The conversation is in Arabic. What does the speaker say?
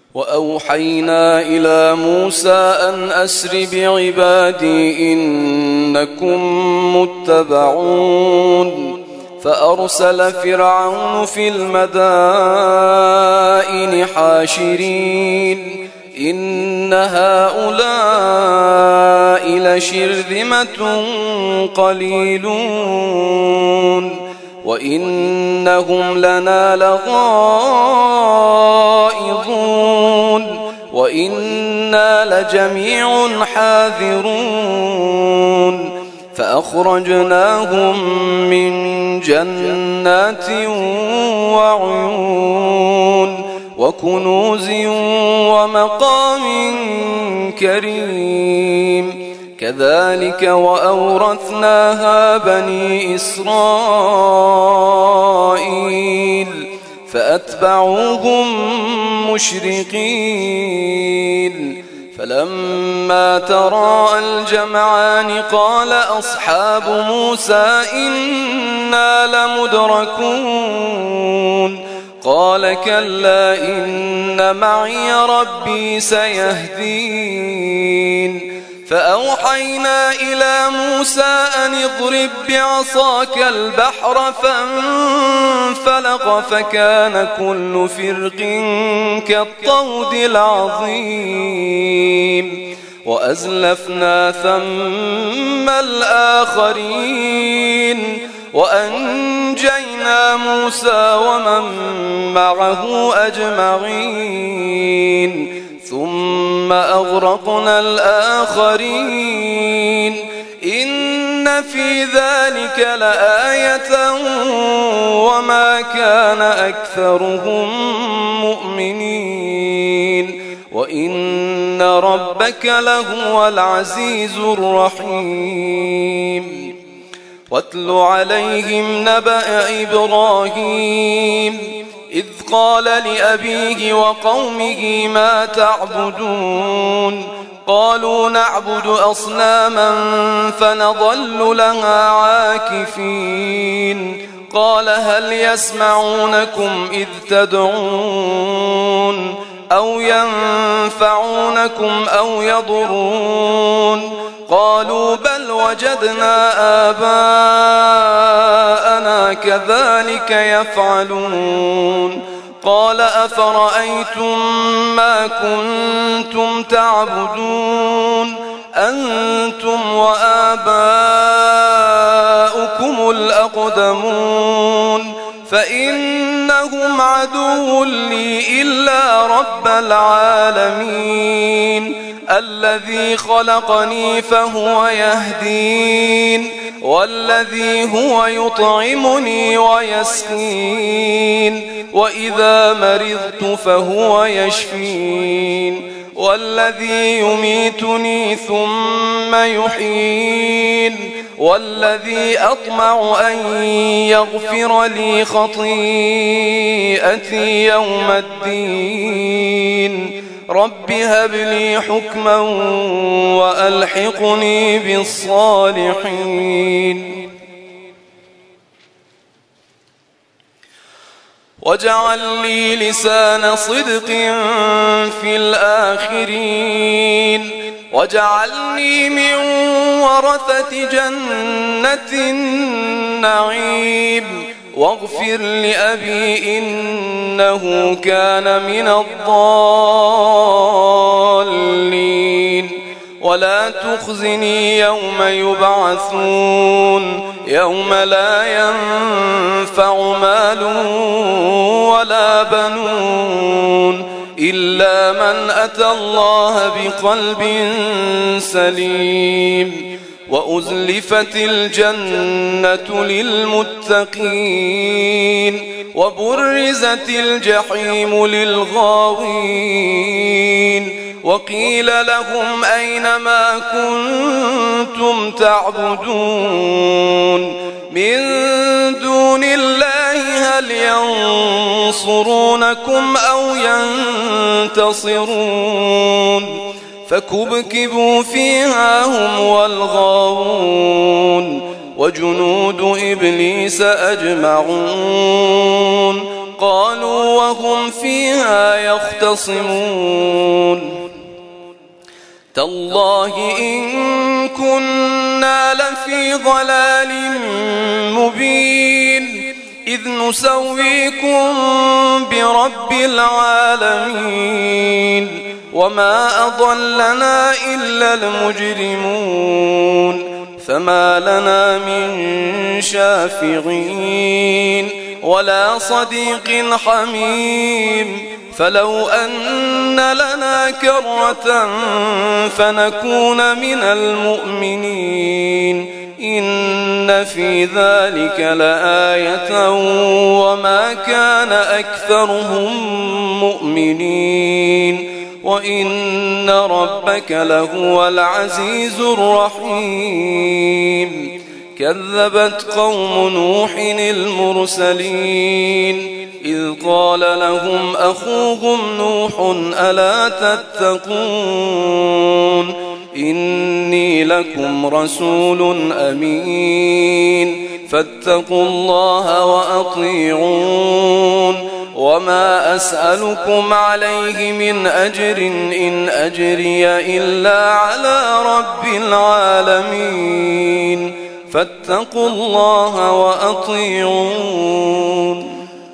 وأوحينا إلى موسى أن أسر بعبادي إنكم متبعون فأرسل فرعون في المدائن حاشرين إن هؤلاء لشرذمة قليلون وإنهم لنا لغائظون وإنا لجميع حاذرون فأخرجناهم من جنات وعيون وكنوز ومقام كريم كذلك وأورثناها بني إسرائيل فأتبعوهم مشرقين فلما تراءى الجمعان قال أصحاب موسى إنا لمدركون قال كلا إن معي ربي سيهدين فأوحينا إلى موسى أن اضرب بعصاك البحر فانفلق فكان كل فرق كالطود العظيم وأزلفنا ثم الآخرين وأنجينا موسى ومن معه أجمعين ثم أغرقنا الآخرين إن في ذلك لآية وما كان أكثرهم مؤمنين وإن ربك لهو العزيز الرحيم واتل عليهم نبأ إبراهيم إذ قال لأبيه وقومه ما تعبدون قالوا نعبد أصناما فنظل لها عاكفين قال هل يسمعونكم إذ تدعون أو ينفعونكم أو يضرون قالوا بل وجدنا آباءنا كذلك يفعلون قال أفرأيتم ما كنتم تعبدون أنتم وآباؤكم الأقدمون فإنهم عدو لي إلا رب العالمين الذي خلقني فهو يهدين والذي هو يطعمني ويسقين وإذا مرضت فهو يشفين والذي يميتني ثم يحيين والذي أطمع أن يغفر لي خطيئتي يوم الدين رب هب لي حكما وألحقني بالصالحين واجعل لي لسان صدق في الآخرين واجعلني من ورثة جنة النعيم واغفر لأبي إنه كان من الضالين ولا تخزني يوم يبعثون يوم لا ينفع مال ولا بنون إلا من أتى الله بقلب سليم وأزلفت الجنة للمتقين وبرزت الجحيم للغاوين وقيل لهم أين ما كنتم تعبدون من دون الله هل ينصرونكم أو ينتصرون فكبكبوا فيها هم والغاوون وجنود إبليس أجمعون قالوا وهم فيها يختصمون تالله إن كنا لفي ضلال مبين إذ نسويكم برب العالمين وما أضلنا إلا المجرمون فما لنا من شافعين ولا صديق حميم فلو أن لنا كرة فنكون من المؤمنين إن في ذلك لآية وما كان أكثرهم مؤمنين وإن ربك لهو العزيز الرحيم كذبت قوم نوح المرسلين إذ قال لهم أخوهم نوح ألا تتقون إني لكم رسول أمين فاتقوا الله وأطيعون وما أسألكم عليه من أجر إن أجري إلا على رب العالمين فاتقوا الله وأطيعون